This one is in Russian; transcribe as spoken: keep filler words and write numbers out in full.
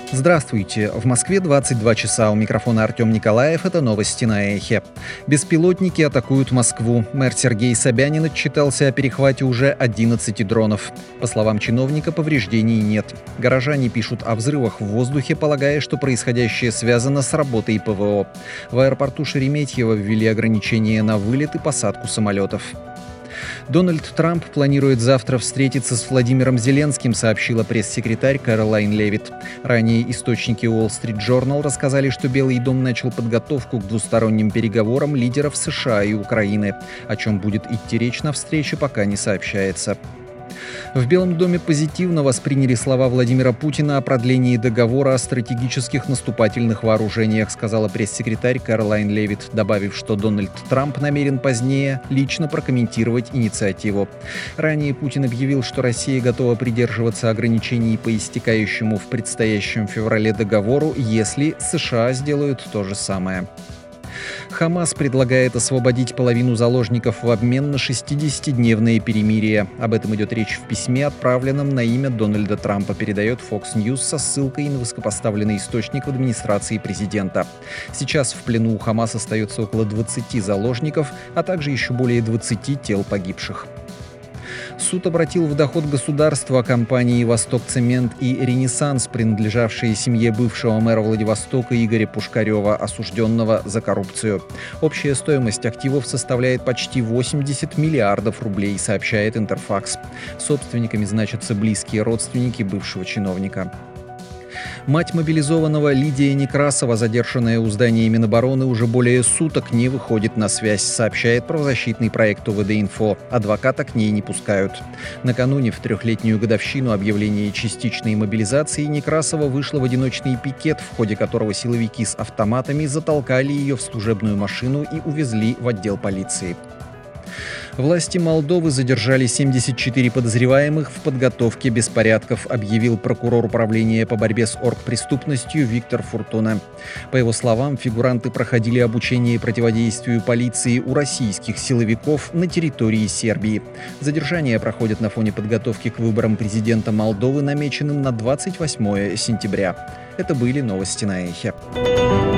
Здравствуйте. В Москве двадцать два часа. У микрофона Артем Николаев. Это новости на Эхе. Беспилотники атакуют Москву. Мэр Сергей Собянин отчитался о перехвате уже одиннадцати дронов. По словам чиновника, повреждений нет. Горожане пишут о взрывах в воздухе, полагая, что происходящее связано с работой ПВО. В аэропорту Шереметьево ввели ограничения на вылет и посадку самолетов. Дональд Трамп планирует завтра встретиться с Владимиром Зеленским, сообщила пресс-секретарь Кэролайн Левитт. Ранее источники Wall Street Journal рассказали, что Белый дом начал подготовку к двусторонним переговорам лидеров США и Украины. О чем будет идти речь на встрече, пока не сообщается. В Белом доме позитивно восприняли слова Владимира Путина о продлении договора о стратегических наступательных вооружениях, сказала пресс-секретарь Кэролайн Левитт, добавив, что Дональд Трамп намерен позднее лично прокомментировать инициативу. Ранее Путин объявил, что Россия готова придерживаться ограничений по истекающему в предстоящем феврале договору, если США сделают то же самое. Хамас предлагает освободить половину заложников в обмен на шестидесятидневное перемирие. Об этом идет речь в письме, отправленном на имя Дональда Трампа, передает Fox News со ссылкой на высокопоставленный источник в администрации президента. Сейчас в плену у Хамас остается около двадцати заложников, а также еще более двадцати тел погибших. Суд обратил в доход государства компании «Восток-Цемент» и «Ренессанс», принадлежавшие семье бывшего мэра Владивостока Игоря Пушкарева, осужденного за коррупцию. Общая стоимость активов составляет почти восемьдесят миллиардов рублей, сообщает Интерфакс. Собственниками значатся близкие родственники бывшего чиновника. Мать мобилизованного Лидия Некрасова, задержанная у здания Минобороны, уже более суток не выходит на связь, сообщает правозащитный проект ОВД-Инфо. Адвоката к ней не пускают. Накануне, в трехлетнюю годовщину объявления частичной мобилизации, Некрасова вышла в одиночный пикет, в ходе которого силовики с автоматами затолкали ее в служебную машину и увезли в отдел полиции. Власти Молдовы задержали семьдесят четыре подозреваемых в подготовке беспорядков, объявил прокурор управления по борьбе с оргпреступностью Виктор Фуртуна. По его словам, фигуранты проходили обучение противодействию полиции у российских силовиков на территории Сербии. Задержания проходят на фоне подготовки к выборам президента Молдовы, намеченным на двадцать восьмое сентября. Это были новости на Эхе.